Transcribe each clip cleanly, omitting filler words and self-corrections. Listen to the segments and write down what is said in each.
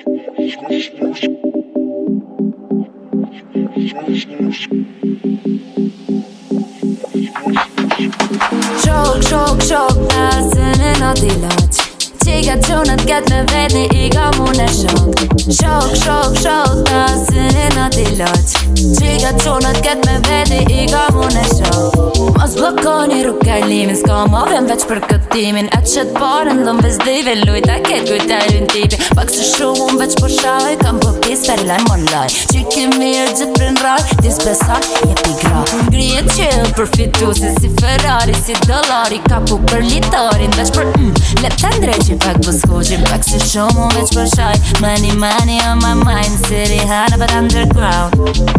Shok, tasën e në diloq Qika qunët get me veti I ka mune shok Shok, tasën e në diloq Qika qunët get me veti I ka mune shok Mos blokoni rrug kajlimin Ska ma vjen veç për këtimin E qët parën dhëm bezdive Lujta ket kujta lujn tipi Pak se shumë unë veç po shaj Kam po pis per lan mon laj Qiki mirë gjithë për në raj Dis besar, jepi gra Grije chill përfitu Se si Ferrari, si dollari Kapu për litarin Veç për Let të ndreqin pak bëskoqin Pak se shumë unë veç po shaj Money on my mind City hana but underground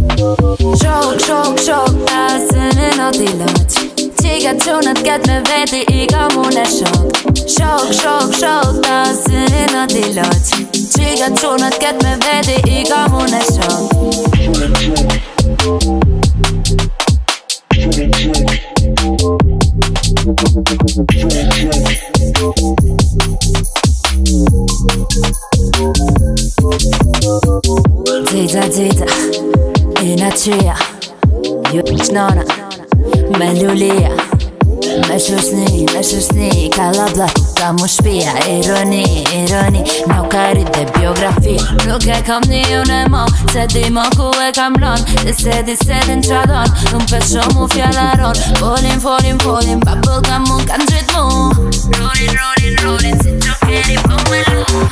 Shok, tasën e në diloq Qika qunët get me veti I ka mune shok Shok, tasën e në diloq Qika qunët get me veti I ka mune shok Dzita, ina qia Ju qnona Me lulia Me shusni Kalla blaku ka mu shpia Ironi Nuk arrit dhe biografi Nuk e kam një unë e mo Se di mo ku e kam lon Dhe se di se din qa don Unë për shumë u fjallaron Folin Bubble gum mun kan gjit mu Rolin Si Jokeri po me lu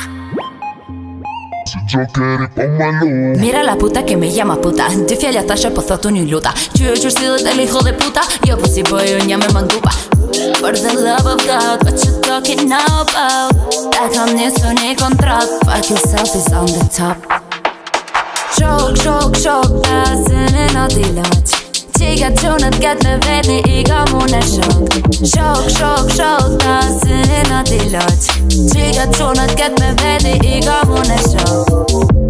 Mira la puta que me llama puta Ty fjalla thashe po thot unë luta Qyr sillet el hijo de puta Jo po si bëj unë jam e mandupa For the love of God What you talking now about Ta kam njësu një kontrat Fuck yourself is on the top Shok, tasën e në diloq Qika qunët get me veti I ka mune shok Shok, tasën e në diloq Qika qunët get me veti I ka mune shok